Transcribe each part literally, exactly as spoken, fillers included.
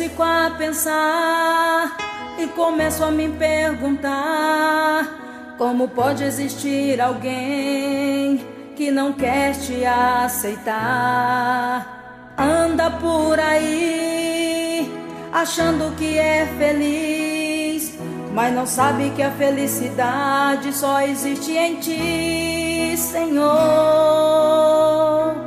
fico a pensar e começo a me perguntar: como pode existir alguém que não quer te aceitar? Anda por aí achando que é feliz, mas não sabe que a felicidade só existe em ti, Senhor.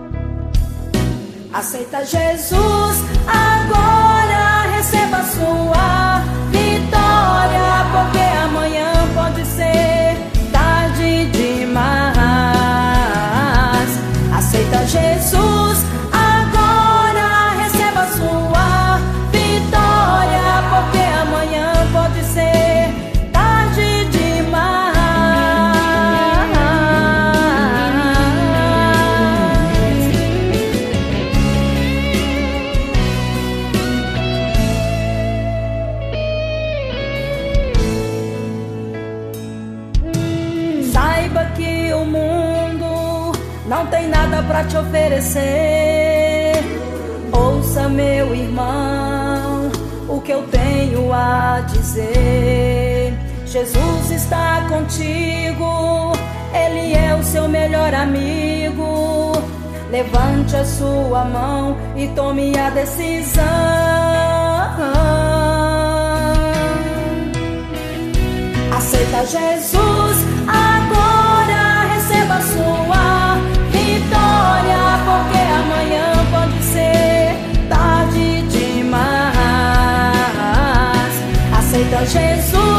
Aceita Jesus agora, receba a sua vitória, porque amanhã pode ser tarde demais. Aceita Jesus agora, receba a sua vitória, porque amanhã pode ser tarde demais. Saiba que o mundo não tem nada pra te oferecer. Ouça, meu irmão, o que eu tenho a dizer. Jesus está contigo, Ele é o seu melhor amigo. Levante a sua mão e tome a decisão. Aceita Jesus agora, receba a sua vitória, porque amanhã pode ser tarde demais. Aceita Jesus